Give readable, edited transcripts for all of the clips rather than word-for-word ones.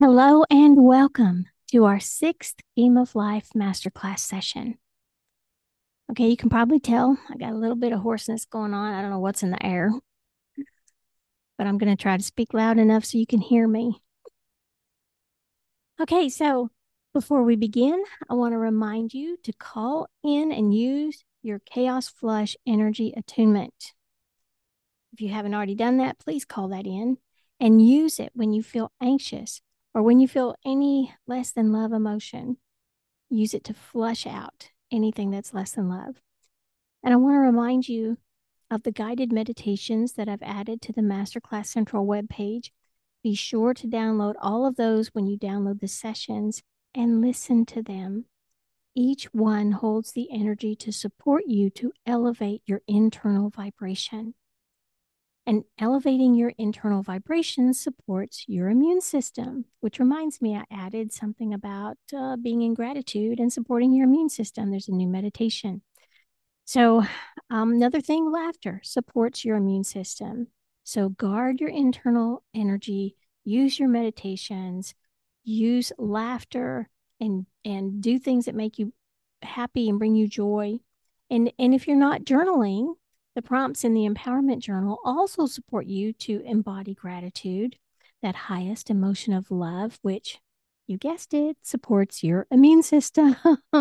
Hello and welcome to our sixth Game of Life Masterclass session. Okay, you can probably tell I got a little bit of hoarseness going on. I don't know what's in the air, but I'm going to try to speak loud enough so you can hear me. Okay, so before we begin, I want to remind you to call in and use your Chaos Flush Energy Attunement. If you haven't already done that, please call that in and use it when you feel anxious or when you feel any less than love emotion. Use it to flush out anything that's less than love. And I want to remind you of the guided meditations that I've added to the Masterclass Central webpage. Be sure to download all of those when you download the sessions and listen to them. Each one holds the energy to support you to elevate your internal vibration. And elevating your internal vibration supports your immune system, which reminds me, I added something about being in gratitude and supporting your immune system. There's a new meditation. So, another thing, laughter supports your immune system. So, guard your internal energy, use your meditations, use laughter, and do things that make you happy and bring you joy. And if you're not journaling, the prompts in the empowerment journal also support you to embody gratitude, that highest emotion of love, which you guessed it, supports your immune system.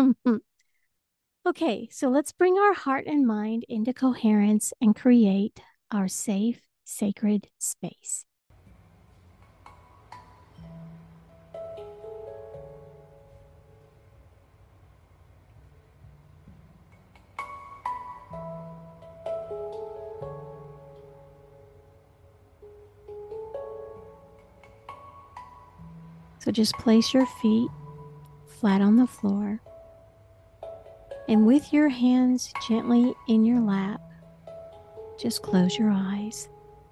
Okay, so let's bring our heart and mind into coherence and create our safe, sacred space. So just place your feet flat on the floor, and with your hands gently in your lap, just close your eyes.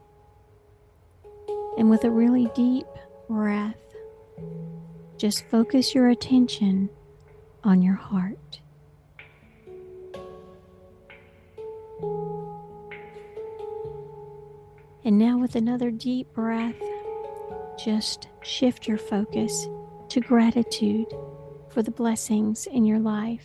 And with a really deep breath, just focus your attention on your heart. And now, with another deep breath, just shift your focus to gratitude for the blessings in your life.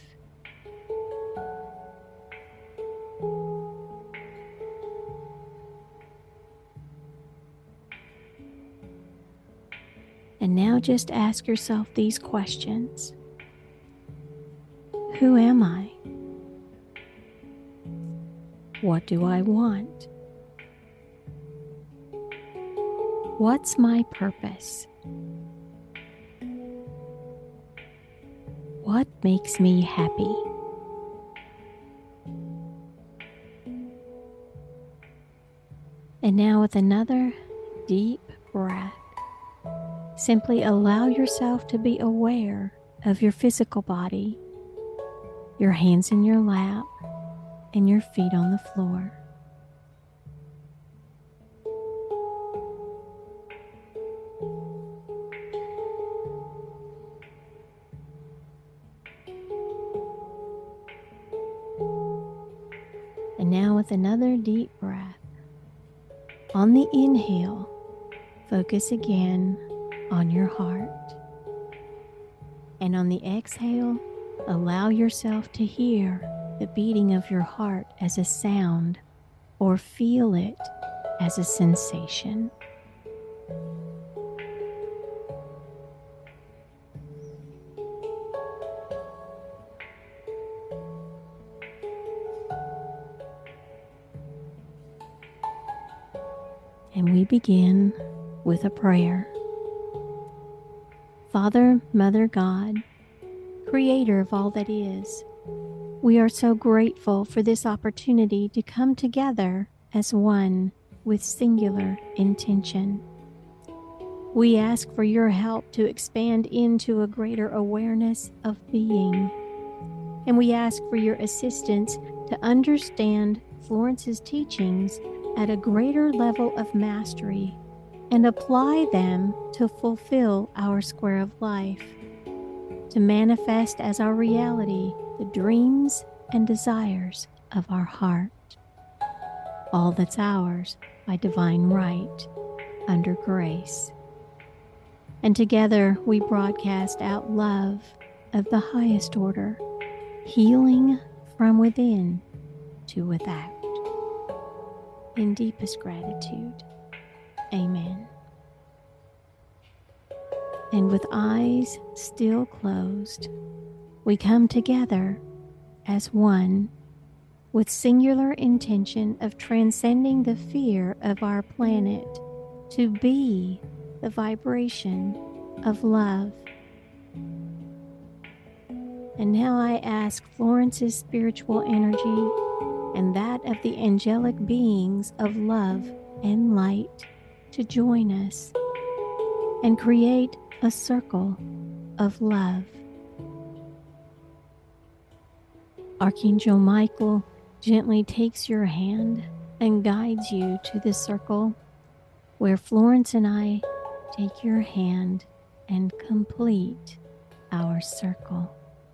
And now just ask yourself these questions. Who am I? What do I want? What's my purpose? What makes me happy? And now, with another deep breath, simply allow yourself to be aware of your physical body, your hands in your lap, and your feet on the floor. And now, with another deep breath, on the inhale, focus again on your heart. And on the exhale, allow yourself to hear the beating of your heart as a sound or feel it as a sensation. And we begin with a prayer. Father, Mother God, Creator of all that is, we are so grateful for this opportunity to come together as one with singular intention. We ask for your help to expand into a greater awareness of being. And we ask for your assistance to understand Florence's teachings at a greater level of mastery and apply them to fulfill our square of life, to manifest as our reality the dreams and desires of our heart, all that's ours by divine right under grace. And together we broadcast out love of the highest order, healing from within to without. In deepest gratitude, amen. And with eyes still closed, we come together as one with singular intention of transcending the fear of our planet to be the vibration of love. And now I ask Florence's spiritual energy and that of the angelic beings of love and light to join us and create a circle of love. Archangel Michael gently takes your hand and guides you to the circle where Florence and I take your hand and complete our circle.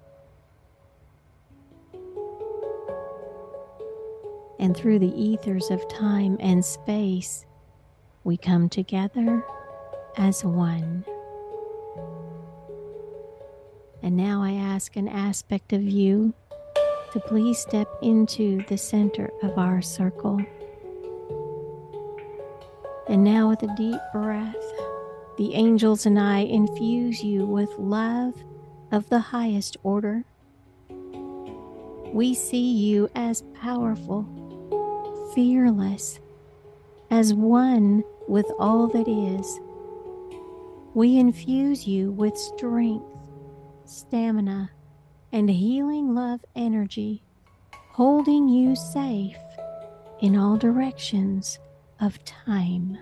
And through the ethers of time and space, we come together as one. And now I ask an aspect of you to please step into the center of our circle. And now with a deep breath, the angels and I infuse you with love of the highest order. We see you as powerful, fearless, as one with all that is. We infuse you with strength, stamina, and healing love energy, holding you safe in all directions of time.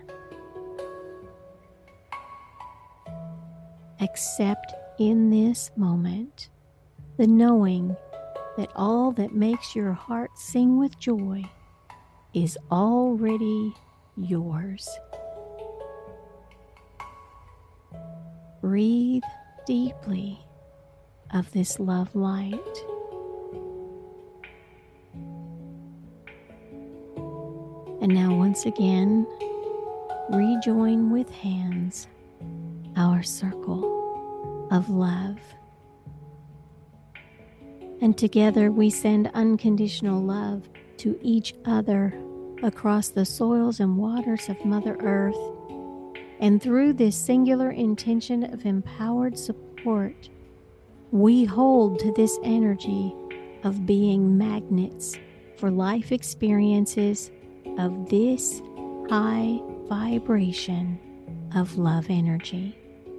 Accept in this moment the knowing that all that makes your heart sing with joy is already yours. Breathe deeply of this love light. And now once again, rejoin with hands our circle of love. And together we send unconditional love to each other across the soils and waters of Mother Earth. And through this singular intention of empowered support, we hold to this energy of being magnets for life experiences of this high vibration of love energy.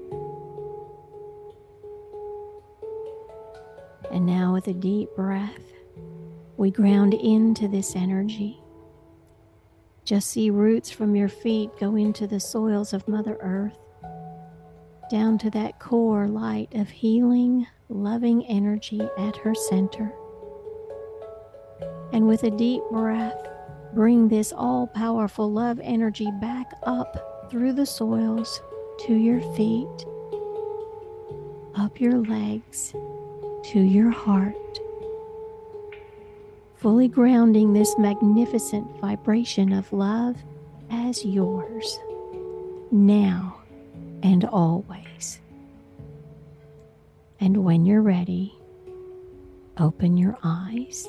And now with a deep breath, we ground into this energy. Just see roots from your feet go into the soils of Mother Earth, down to that core light of healing, loving energy at her center. And with a deep breath, bring this all-powerful love energy back up through the soils to your feet, up your legs, to your heart, fully grounding this magnificent vibration of love as yours, now and always. And when you're ready, open your eyes.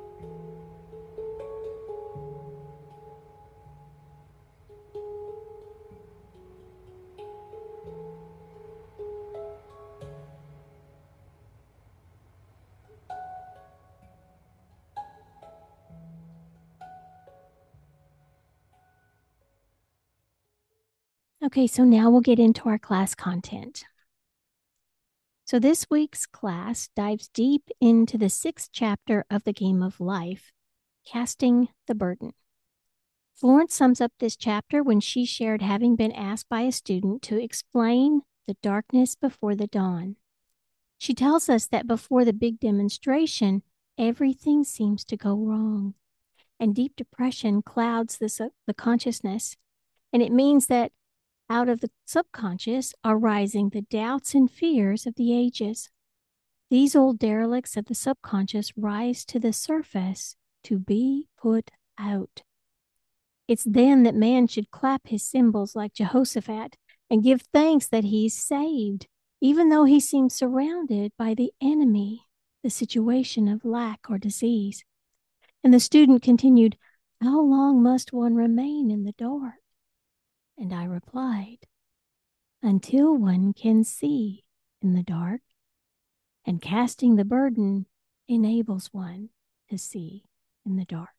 Okay, so now we'll get into our class content. So this week's class dives deep into the 6th chapter of the Game of Life, Casting the Burden. Florence sums up this chapter when she shared having been asked by a student to explain the darkness before the dawn. She tells us that before the big demonstration, everything seems to go wrong, and deep depression clouds the consciousness, and it means that out of the subconscious are rising the doubts and fears of the ages. These old derelicts of the subconscious rise to the surface to be put out. It's then that man should clap his cymbals like Jehoshaphat and give thanks that he's saved, even though he seems surrounded by the enemy, the situation of lack or disease. And the student continued, how long must one remain in the dark? And I replied, until one can see in the dark, and casting the burden enables one to see in the dark.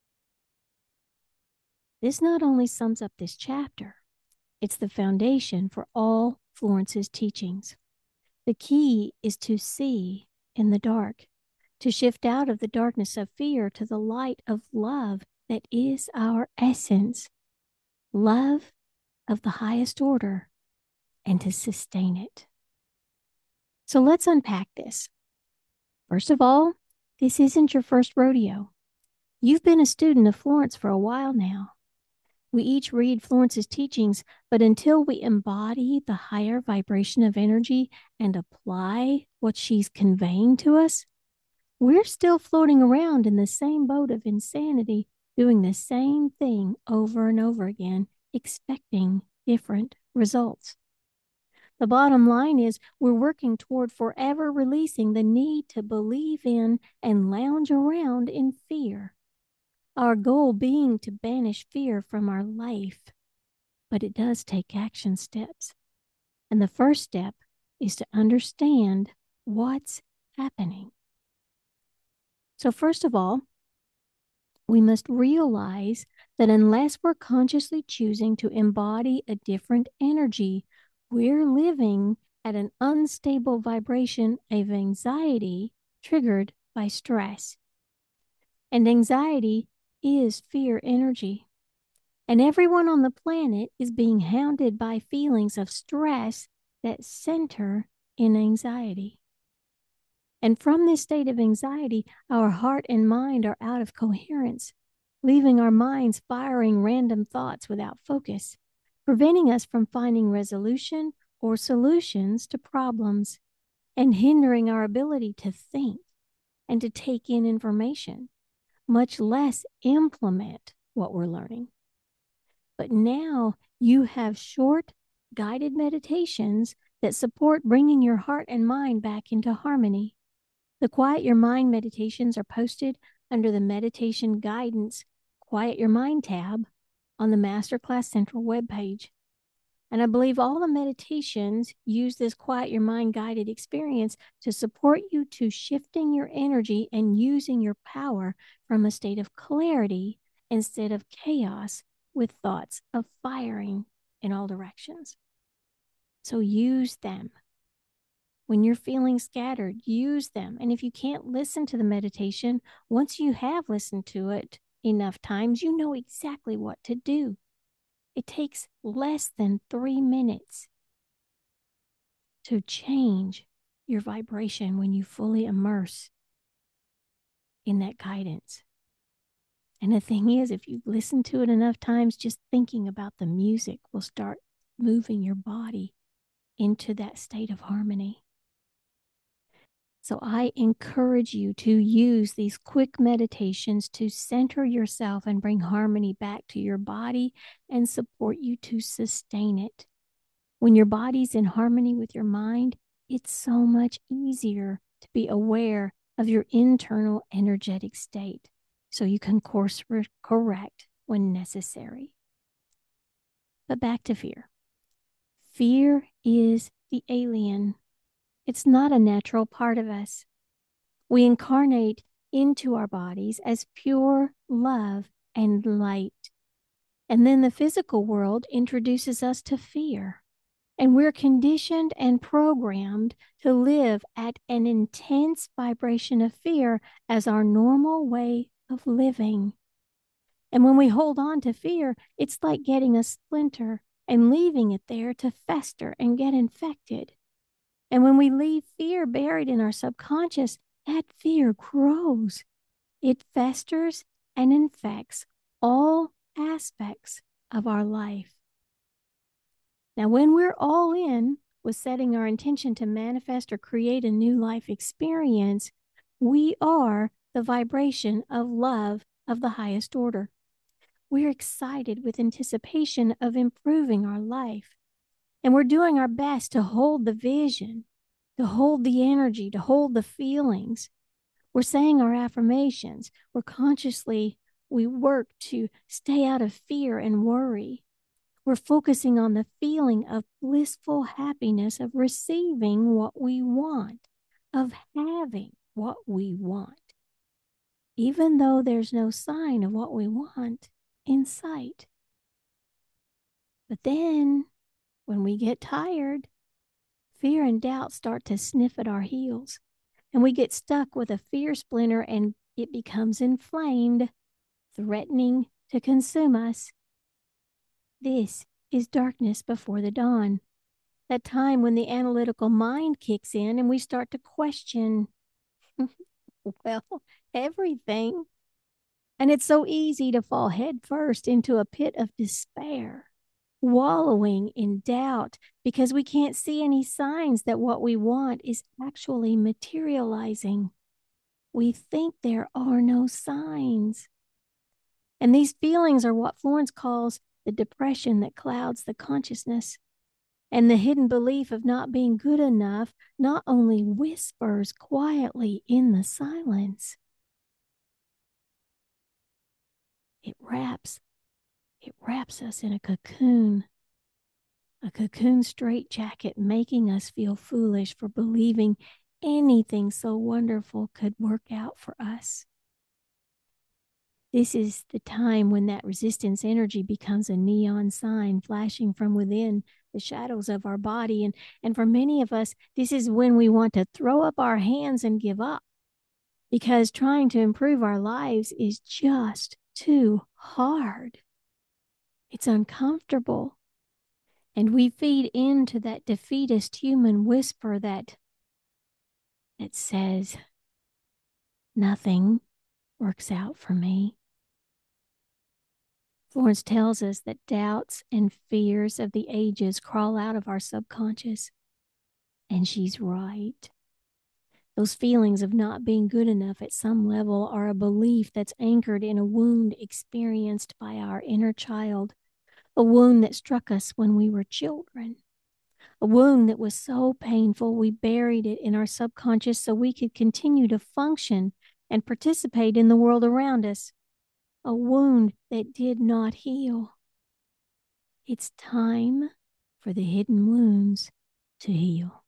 This not only sums up this chapter, it's the foundation for all Florence's teachings. The key is to see in the dark, to shift out of the darkness of fear to the light of love that is our essence, love of the highest order, and to sustain it. So let's unpack this. First of all, this isn't your first rodeo. You've been a student of Florence for a while now. We each read Florence's teachings, but until we embody the higher vibration of energy and apply what she's conveying to us, we're still floating around in the same boat of insanity, doing the same thing over and over again, expecting different results. The bottom line is we're working toward forever releasing the need to believe in and lounge around in fear. Our goal being to banish fear from our life. But it does take action steps. And the first step is to understand what's happening. So first of all, we must realize that unless we're consciously choosing to embody a different energy, we're living at an unstable vibration of anxiety triggered by stress. And anxiety is fear energy. And everyone on the planet is being hounded by feelings of stress that center in anxiety. And from this state of anxiety, our heart and mind are out of coherence, leaving our minds firing random thoughts without focus, preventing us from finding resolution or solutions to problems, and hindering our ability to think and to take in information, much less implement what we're learning. But now you have short, guided meditations that support bringing your heart and mind back into harmony. The Quiet Your Mind meditations are posted under the Meditation Guidance Quiet Your Mind tab on the Masterclass Central webpage. And I believe all the meditations use this Quiet Your Mind guided experience to support you to shifting your energy and using your power from a state of clarity instead of chaos with thoughts of firing in all directions. So use them. When you're feeling scattered, use them. And if you can't listen to the meditation, once you have listened to it enough times, you know exactly what to do. It takes less than 3 minutes to change your vibration when you fully immerse in that guidance. And the thing is, if you've listened to it enough times, just thinking about the music will start moving your body into that state of harmony. So I encourage you to use these quick meditations to center yourself and bring harmony back to your body and support you to sustain it. When your body's in harmony with your mind, it's so much easier to be aware of your internal energetic state so you can course correct when necessary. But back to fear. Fear is the alien. It's not a natural part of us. We incarnate into our bodies as pure love and light. And then the physical world introduces us to fear. And we're conditioned and programmed to live at an intense vibration of fear as our normal way of living. And when we hold on to fear, it's like getting a splinter and leaving it there to fester and get infected. And when we leave fear buried in our subconscious, that fear grows. It festers and infects all aspects of our life. Now, when we're all in with setting our intention to manifest or create a new life experience, we are the vibration of love of the highest order. We're excited with anticipation of improving our life. And we're doing our best to hold the vision, to hold the energy, to hold the feelings. We're saying our affirmations. We work to stay out of fear and worry. We're focusing on the feeling of blissful happiness, of receiving what we want, of having what we want, even though there's no sign of what we want in sight. But then, when we get tired, fear and doubt start to sniff at our heels, and we get stuck with a fear splinter and it becomes inflamed, threatening to consume us. This is darkness before the dawn, that time when the analytical mind kicks in and we start to question, well, everything. And it's so easy to fall headfirst into a pit of despair, wallowing in doubt because we can't see any signs that what we want is actually materializing. We think there are no signs. And these feelings are what Florence calls the depression that clouds the consciousness. And the hidden belief of not being good enough not only whispers quietly in the silence, it wraps us in a cocoon straitjacket, making us feel foolish for believing anything so wonderful could work out for us. This is the time when that resistance energy becomes a neon sign flashing from within the shadows of our body. And for many of us, this is when we want to throw up our hands and give up, because trying to improve our lives is just too hard. It's uncomfortable. And we feed into that defeatist human whisper that says, nothing works out for me. Florence tells us that doubts and fears of the ages crawl out of our subconscious. And she's right. Those feelings of not being good enough at some level are a belief that's anchored in a wound experienced by our inner child, a wound that struck us when we were children, a wound that was so painful we buried it in our subconscious so we could continue to function and participate in the world around us, a wound that did not heal. It's time for the hidden wounds to heal.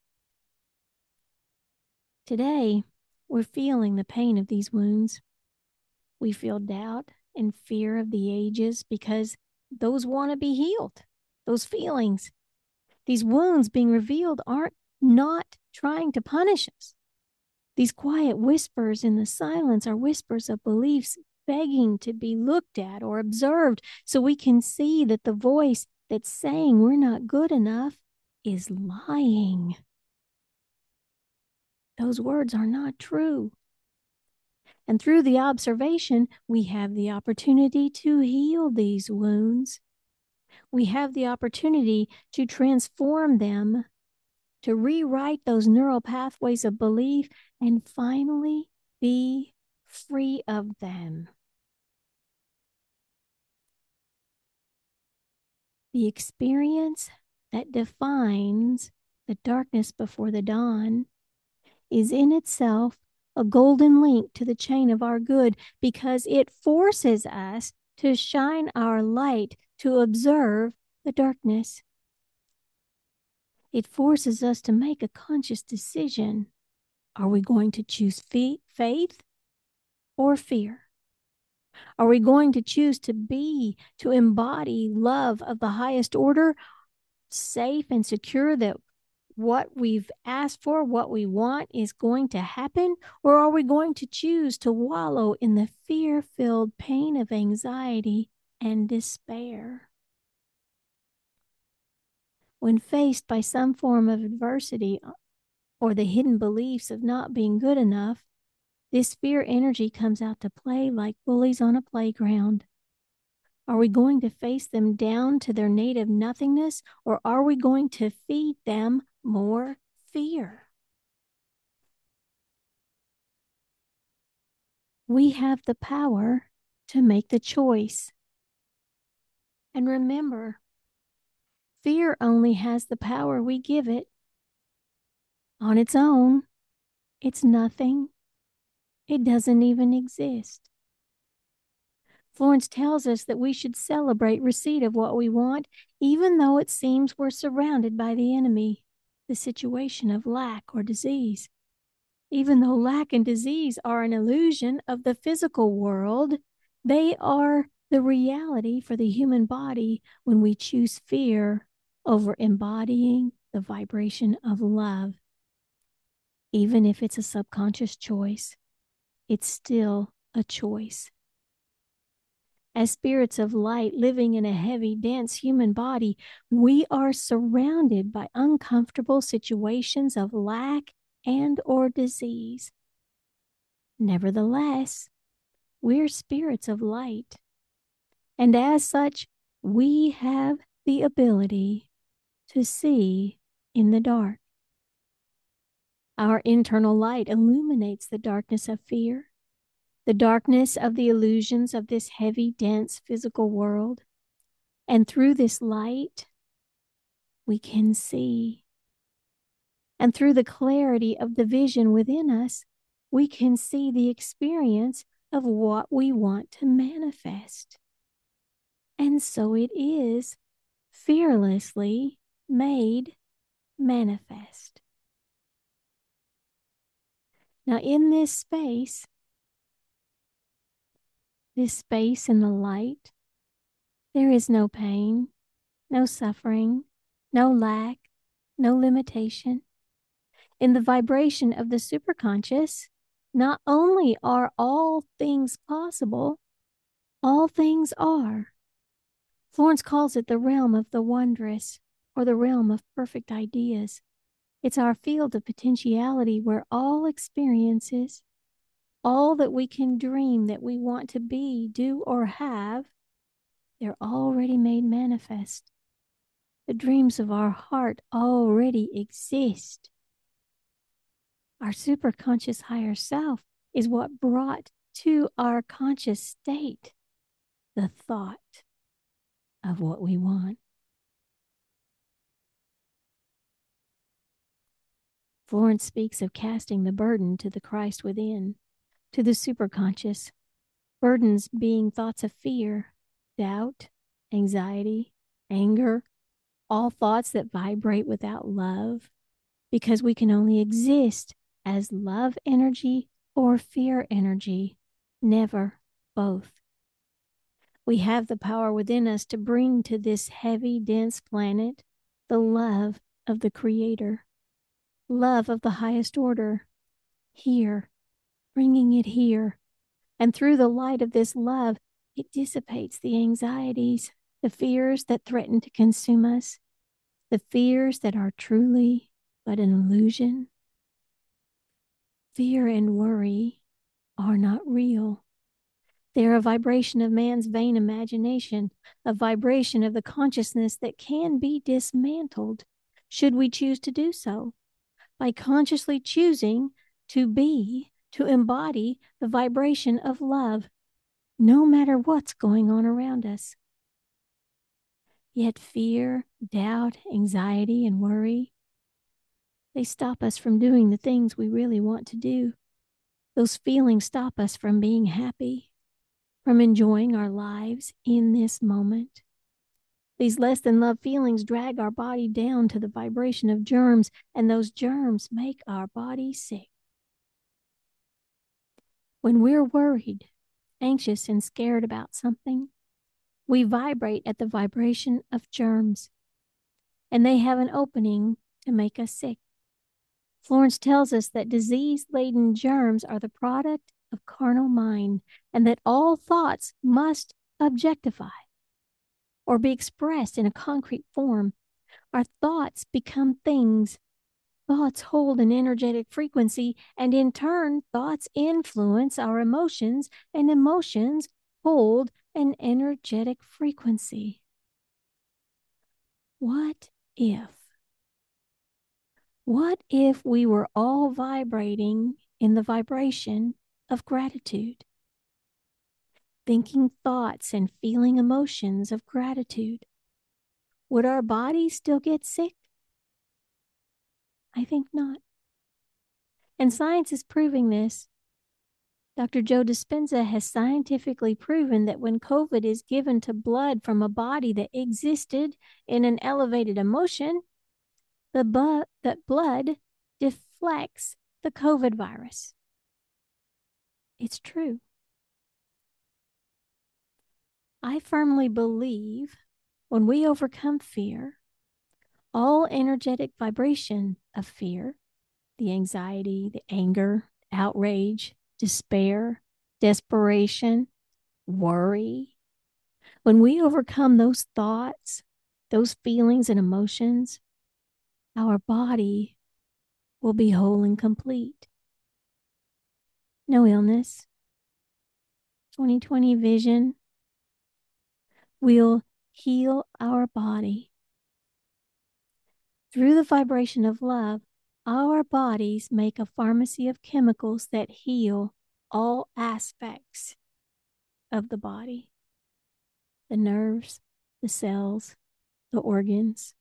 Today, we're feeling the pain of these wounds. We feel doubt and fear of the ages because those want to be healed. Those feelings, these wounds being revealed aren't not trying to punish us. These quiet whispers in the silence are whispers of beliefs begging to be looked at or observed so we can see that the voice that's saying we're not good enough is lying. Those words are not true. And through the observation, we have the opportunity to heal these wounds. We have the opportunity to transform them, to rewrite those neural pathways of belief, and finally be free of them. The experience that defines the darkness before the dawn is in itself a golden link to the chain of our good, because it forces us to shine our light to observe the darkness. It forces us to make a conscious decision. Are we going to choose faith or fear? Are we going to choose to embody love of the highest order, safe and secure that what we've asked for, what we want is going to happen? Or are we going to choose to wallow in the fear-filled pain of anxiety and despair? When faced by some form of adversity or the hidden beliefs of not being good enough, this fear energy comes out to play like bullies on a playground. Are we going to face them down to their native nothingness, or are we going to feed them more fear? We have the power to make the choice. And remember, Fear only has the power we give it. On its own, it's nothing. It doesn't even exist. Florence tells us that we should celebrate receipt of what we want, even though it seems we're surrounded by the enemy, the situation of lack or disease. Even though lack and disease are an illusion of the physical world, they are the reality for the human body when we choose fear over embodying the vibration of love. Even if it's a subconscious choice, it's still a choice. As spirits of light living in a heavy, dense human body, we are surrounded by uncomfortable situations of lack and or disease. Nevertheless, we're spirits of light, and as such, we have the ability to see in the dark. Our internal light illuminates the darkness of fear, the darkness of the illusions of this heavy, dense physical world. And through this light, we can see. And through the clarity of the vision within us, we can see the experience of what we want to manifest. And so it is fearlessly made manifest. Now, in this space in the light, there is no pain, no suffering, no lack, no limitation. In the vibration of the superconscious, not only are all things possible, all things are. Florence calls it the realm of the wondrous, or the realm of perfect ideas. It's our field of potentiality where all experiences, all that we can dream that we want to be, do, or have, they're already made manifest. The dreams of our heart already exist. Our superconscious higher self is what brought to our conscious state the thought of what we want. Florence speaks of casting the burden to the Christ within, to the superconscious, burdens being thoughts of fear, doubt, anxiety, anger, all thoughts that vibrate without love, because we can only exist as love energy or fear energy, never both. We have the power within us to bring to this heavy, dense planet the love of the Creator, love of the highest order, here, bringing it here. And through the light of this love, it dissipates the anxieties, the fears that threaten to consume us, the fears that are truly but an illusion. Fear and worry are not real. They're a vibration of man's vain imagination, a vibration of the consciousness that can be dismantled, should we choose to do so, by consciously choosing to be, to embody the vibration of love, no matter what's going on around us. Yet fear, doubt, anxiety, and worry, they stop us from doing the things we really want to do. Those feelings stop us from being happy, from enjoying our lives in this moment. These less than love feelings drag our body down to the vibration of germs, and those germs make our body sick. When we're worried, anxious, and scared about something, we vibrate at the vibration of germs, and they have an opening to make us sick. Florence tells us that disease-laden germs are the product of carnal mind, and that all thoughts must objectify or be expressed in a concrete form. Our thoughts become things. Thoughts hold an energetic frequency, and in turn, thoughts influence our emotions, and emotions hold an energetic frequency. What if? What if we were all vibrating in the vibration of gratitude? Thinking thoughts and feeling emotions of gratitude. would our bodies still get sick? I think not. And science is proving this. Dr. Joe Dispenza has scientifically proven that when COVID is given to blood from a body that existed in an elevated emotion, that blood deflects the COVID virus. It's true. I firmly believe when we overcome fear, all energetic vibration of fear, the anxiety, the anger, outrage, despair, desperation, worry, when we overcome those thoughts, those feelings and emotions, our body will be whole and complete. No illness. 2020 vision will heal our body. Through the vibration of love, our bodies make a pharmacy of chemicals that heal all aspects of the body, the nerves, the cells, the organs.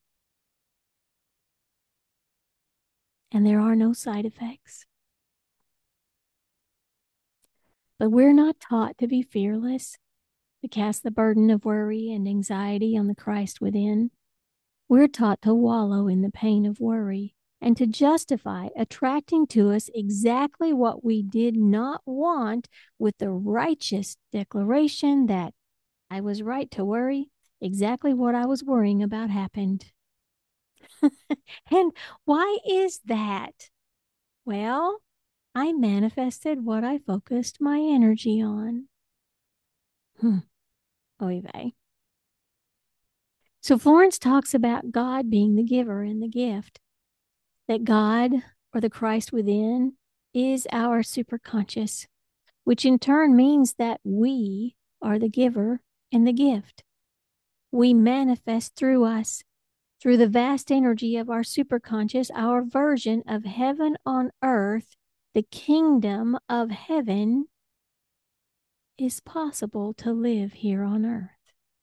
And there are no side effects. But we're not taught to be fearless, to cast the burden of worry and anxiety on the Christ within. We're taught to wallow in the pain of worry and to justify attracting to us exactly what we did not want with the righteous declaration that I was right to worry. Exactly what I was worrying about happened. And why is that? Well, I manifested what I focused my energy on. Oy vey. So Florence talks about God being the giver and the gift, that God or the Christ within is our superconscious, which in turn means that we are the giver and the gift. We manifest through us, through the vast energy of our superconscious, our version of heaven on earth, the kingdom of heaven is possible to live here on earth.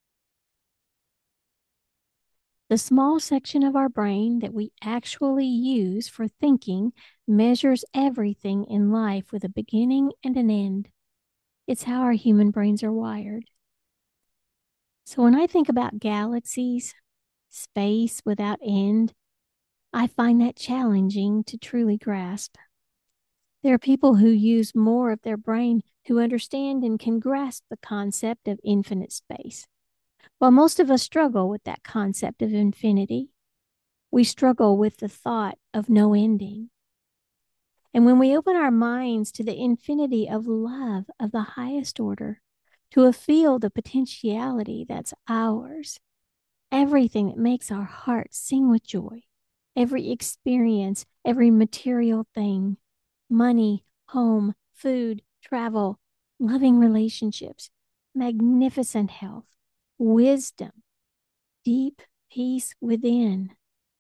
The small section of our brain that we actually use for thinking measures everything in life with a beginning and an end. It's how our human brains are wired. So when I think about galaxies, space without end, I find that challenging to truly grasp. There are people who use more of their brain who understand and can grasp the concept of infinite space. While most of us struggle with that concept of infinity, we struggle with the thought of no ending. And when we open our minds to the infinity of love of the highest order, to a field of potentiality that's ours, everything that makes our hearts sing with joy, every experience, every material thing, money, home, food, travel, loving relationships, magnificent health, wisdom, deep peace within.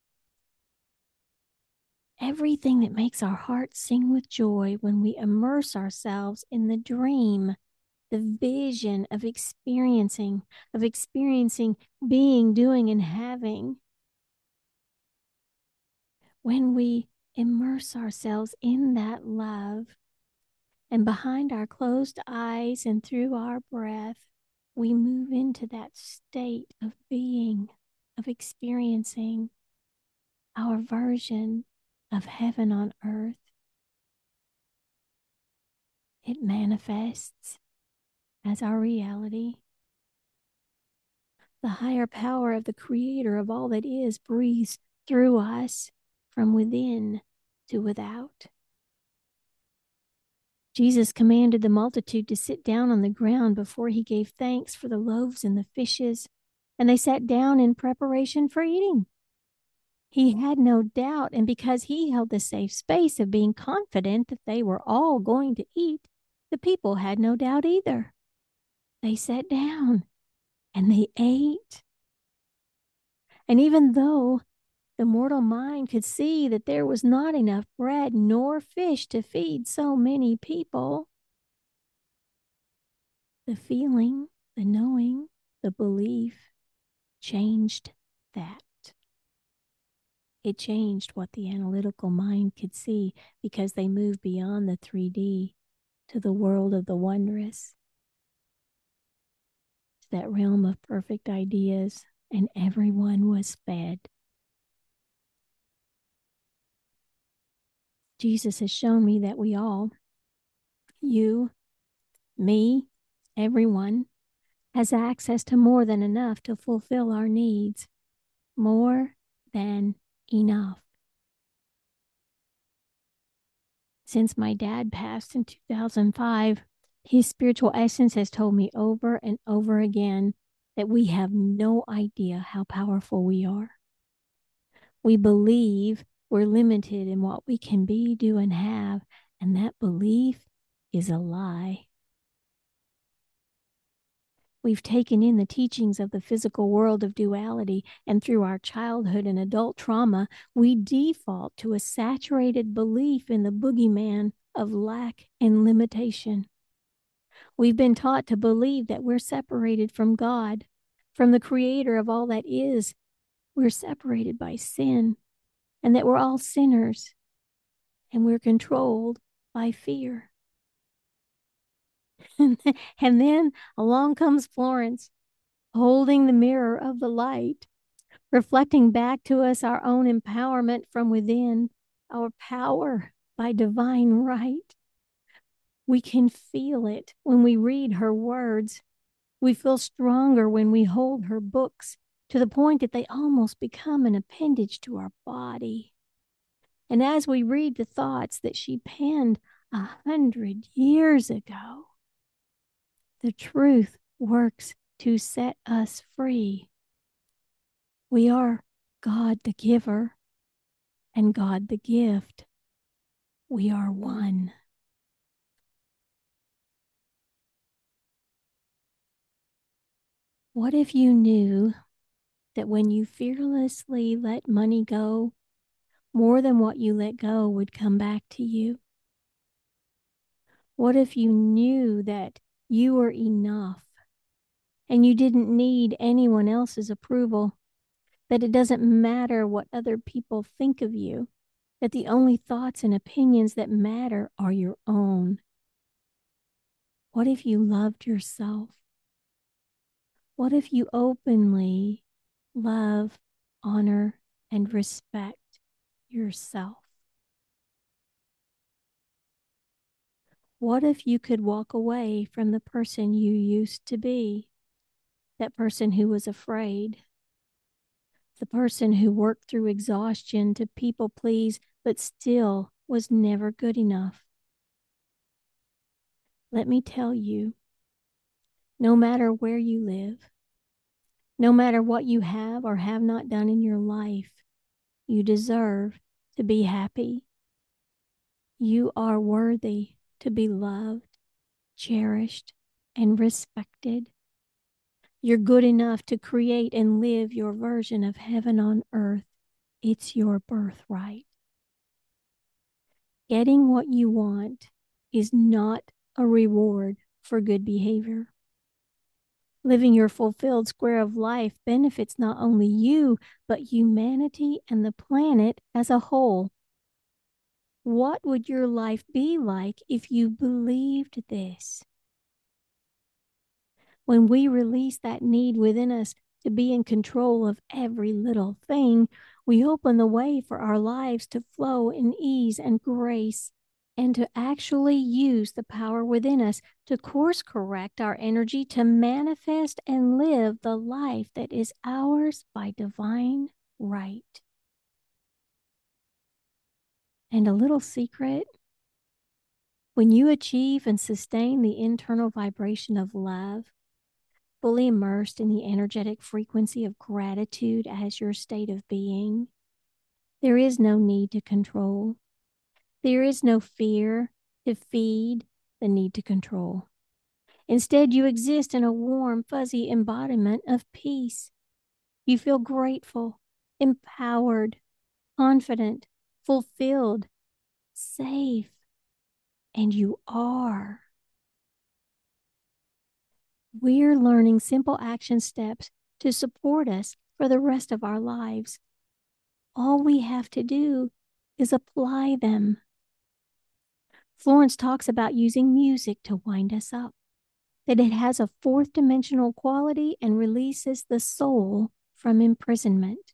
Everything that makes our hearts sing with joy when we immerse ourselves in the dream, the vision of experiencing being, doing, and having. When we immerse ourselves in that love and behind our closed eyes and through our breath, we move into that state of being, of experiencing our version of heaven on earth. It manifests as our reality. The higher power of the creator of all that is breathes through us from within to without. Jesus commanded the multitude to sit down on the ground before he gave thanks for the loaves and the fishes, and they sat down in preparation for eating. He had no doubt, and because he held the safe space of being confident that they were all going to eat, the people had no doubt either. They sat down and they ate. And even though the mortal mind could see that there was not enough bread nor fish to feed so many people, the feeling, the knowing, the belief changed that. It changed what the analytical mind could see because they moved beyond the 3D to the world of the wondrous, to that realm of perfect ideas, and everyone was fed. Jesus has shown me that we all, you, me, everyone, has access to more than enough to fulfill our needs. More than enough. Since my dad passed in 2005, his spiritual essence has told me over and over again that we have no idea how powerful we are. We believe we're limited in what we can be, do, and have, and that belief is a lie. We've taken in the teachings of the physical world of duality, and through our childhood and adult trauma, we default to a saturated belief in the boogeyman of lack and limitation. We've been taught to believe that we're separated from God, from the creator of all that is. We're separated by sin, and that we're all sinners, and we're controlled by fear. And then along comes Florence, holding the mirror of the light, reflecting back to us our own empowerment from within, our power by divine right. We can feel it when we read her words. We feel stronger when we hold her books, to the point that they almost become an appendage to our body. And as we read the thoughts that she penned 100 years ago, the truth works to set us free. We are God the giver and God the gift. We are one. What if you knew that when you fearlessly let money go, more than what you let go would come back to you? What if you knew that you were enough and you didn't need anyone else's approval, that it doesn't matter what other people think of you, that the only thoughts and opinions that matter are your own? What if you loved yourself? What if you openly love, honor, and respect yourself? What if you could walk away from the person you used to be? That person who was afraid, the person who worked through exhaustion to people please, but still was never good enough. Let me tell you, no matter where you live, no matter what you have or have not done in your life, you deserve to be happy. You are worthy to be loved, cherished, and respected. You're good enough to create and live your version of heaven on earth. It's your birthright. Getting what you want is not a reward for good behavior. Living your fulfilled square of life benefits not only you, but humanity and the planet as a whole. What would your life be like if you believed this? When we release that need within us to be in control of every little thing, we open the way for our lives to flow in ease and grace, and to actually use the power within us to course correct our energy to manifest and live the life that is ours by divine right. And a little secret: when you achieve and sustain the internal vibration of love, fully immersed in the energetic frequency of gratitude as your state of being, there is no need to control. There is no fear to feed the need to control. Instead, you exist in a warm, fuzzy embodiment of peace. You feel grateful, empowered, confident, fulfilled, safe, and you are. We're learning simple action steps to support us for the rest of our lives. All we have to do is apply them. Florence talks about using music to wind us up, that it has a fourth dimensional quality and releases the soul from imprisonment.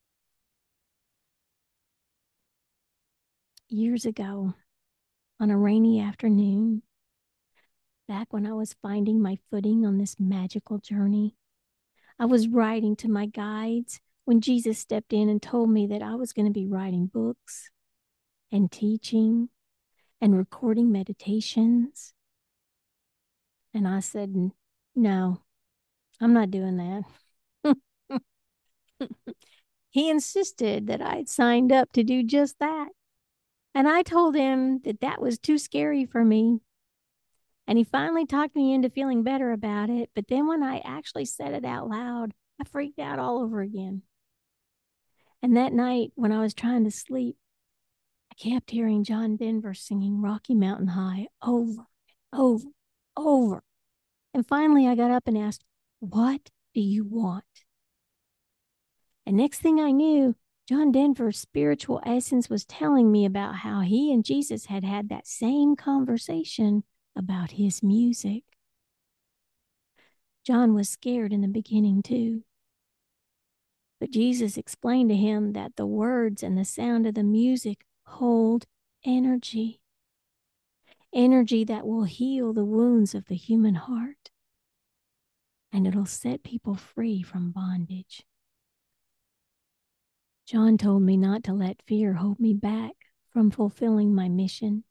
Years ago, on a rainy afternoon, back when I was finding my footing on this magical journey, I was writing to my guides when Jesus stepped in and told me that I was going to be writing books and teaching and recording meditations. And I said, no, I'm not doing that. He insisted that I'd signed up to do just that. And I told him that that was too scary for me. And he finally talked me into feeling better about it. But then when I actually said it out loud, I freaked out all over again. And that night, when I was trying to sleep, I kept hearing John Denver singing Rocky Mountain High over and over, over. And finally, I got up and asked, "What do you want?" And next thing I knew, John Denver's spiritual essence was telling me about how he and Jesus had had that same conversation about his music. John was scared in the beginning too. But Jesus explained to him that the words and the sound of the music hold energy. Energy that will heal the wounds of the human heart. And it'll set people free from bondage. John told me not to let fear hold me back from fulfilling my mission.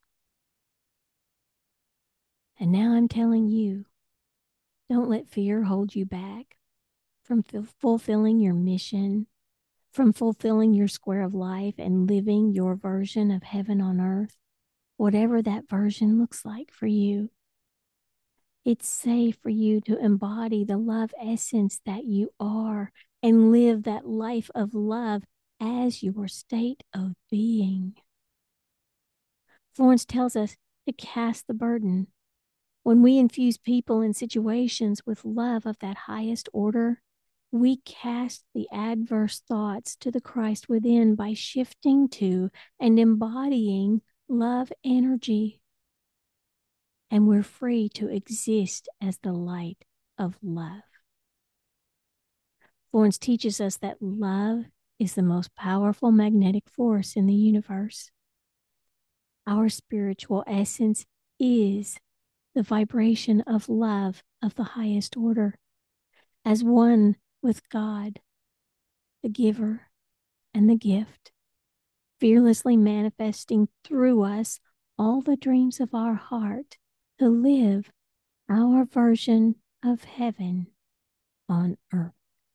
And now I'm telling you, don't let fear hold you back from fulfilling your mission, from fulfilling your square of life and living your version of heaven on earth, whatever that version looks like for you. It's safe for you to embody the love essence that you are and live that life of love as your state of being. Florence tells us to cast the burden. When we infuse people and situations with love of that highest order, we cast the adverse thoughts to the Christ within by shifting to and embodying love energy. And we're free to exist as the light of love. Florence teaches us that love is the most powerful magnetic force in the universe. Our spiritual essence is the vibration of love of the highest order, as one with God, the giver and the gift, fearlessly manifesting through us all the dreams of our heart to live our version of heaven on earth.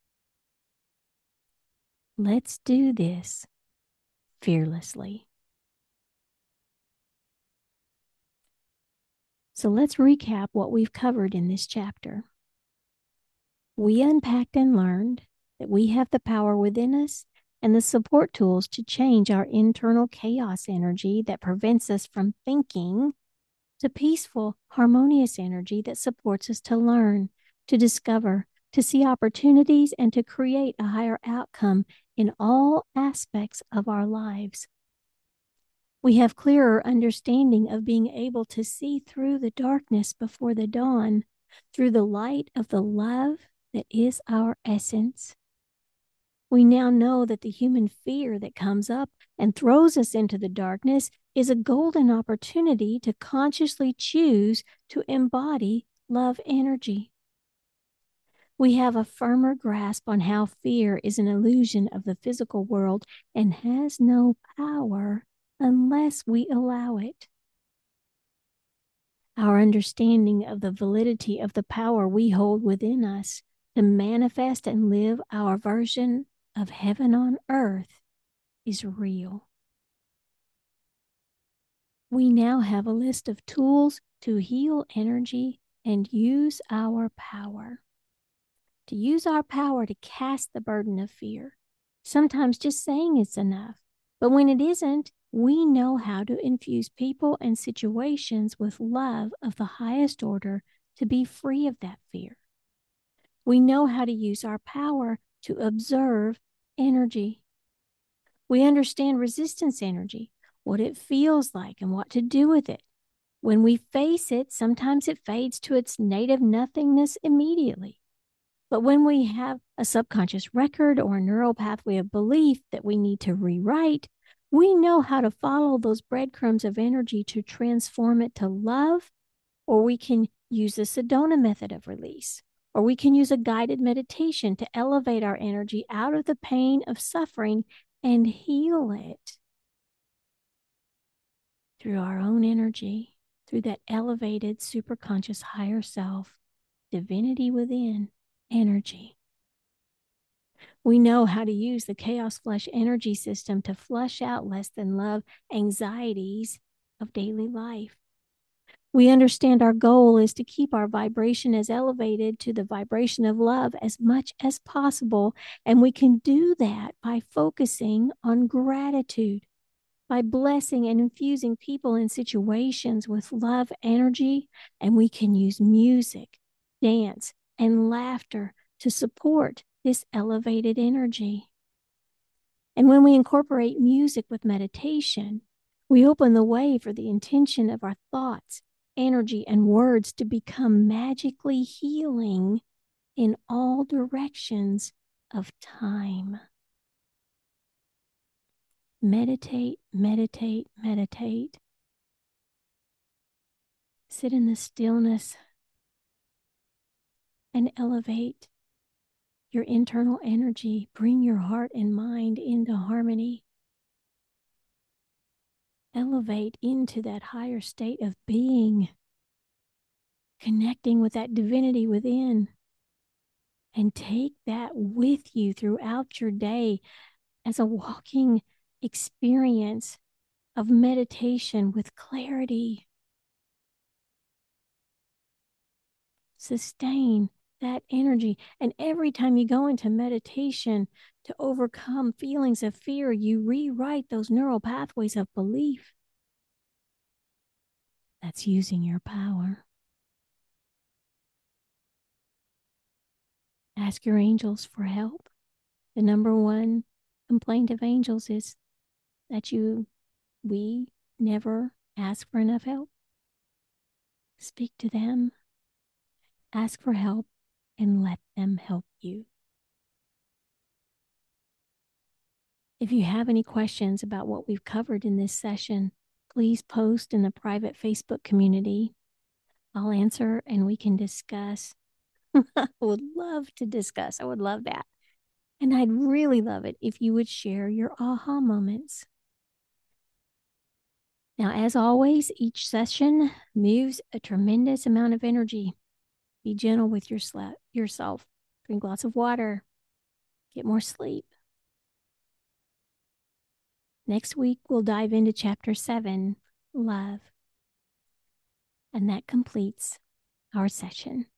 Let's do this fearlessly. So let's recap what we've covered in this chapter. We unpacked and learned that we have the power within us and the support tools to change our internal chaos energy that prevents us from thinking to peaceful, harmonious energy that supports us to learn, to discover, to see opportunities, and to create a higher outcome in all aspects of our lives. We have clearer understanding of being able to see through the darkness before the dawn, through the light of the love that is our essence. We now know that the human fear that comes up and throws us into the darkness is a golden opportunity to consciously choose to embody love energy. We have a firmer grasp on how fear is an illusion of the physical world and has no power unless we allow it. Our understanding of the validity of the power we hold within us to manifest and live our version of heaven on earth is real. We now have a list of tools to heal energy and use our power. To use our power to cast the burden of fear. Sometimes just saying it's enough. But when it isn't, we know how to infuse people and situations with love of the highest order to be free of that fear. We know how to use our power to observe energy. We understand resistance energy, what it feels like, and what to do with it. When we face it, sometimes it fades to its native nothingness immediately. But when we have a subconscious record or a neural pathway of belief that we need to rewrite, we know how to follow those breadcrumbs of energy to transform it to love, or we can use the Sedona method of release, or we can use a guided meditation to elevate our energy out of the pain of suffering and heal it through our own energy, through that elevated superconscious higher self, divinity within energy. We know how to use the Chaos Flush energy system to flush out less than love anxieties of daily life. We understand our goal is to keep our vibration as elevated to the vibration of love as much as possible. And we can do that by focusing on gratitude, by blessing and infusing people and situations with love energy. And we can use music, dance, and laughter to support this elevated energy. And when we incorporate music with meditation, we open the way for the intention of our thoughts, energy, and words to become magically healing in all directions of time. Meditate, meditate, meditate. Sit in the stillness and elevate your internal energy. Bring your heart and mind into harmony. Elevate into that higher state of being, connecting with that divinity within, and take that with you throughout your day as a walking experience of meditation with clarity. Sustain that energy. And every time you go into meditation to overcome feelings of fear, you rewrite those neural pathways of belief. That's using your power. Ask your angels for help. The number one complaint of angels is that we never ask for enough help. Speak to them, ask for help, and let them help you. If you have any questions about what we've covered in this session, please post in the private Facebook community. I'll answer and we can discuss. I would love to discuss. I would love that. And I'd really love it if you would share your aha moments. Now, as always, each session moves a tremendous amount of energy. Be gentle with yourself. Drink lots of water. Get more sleep. Next week, we'll dive into Chapter 7, Love. And that completes our session.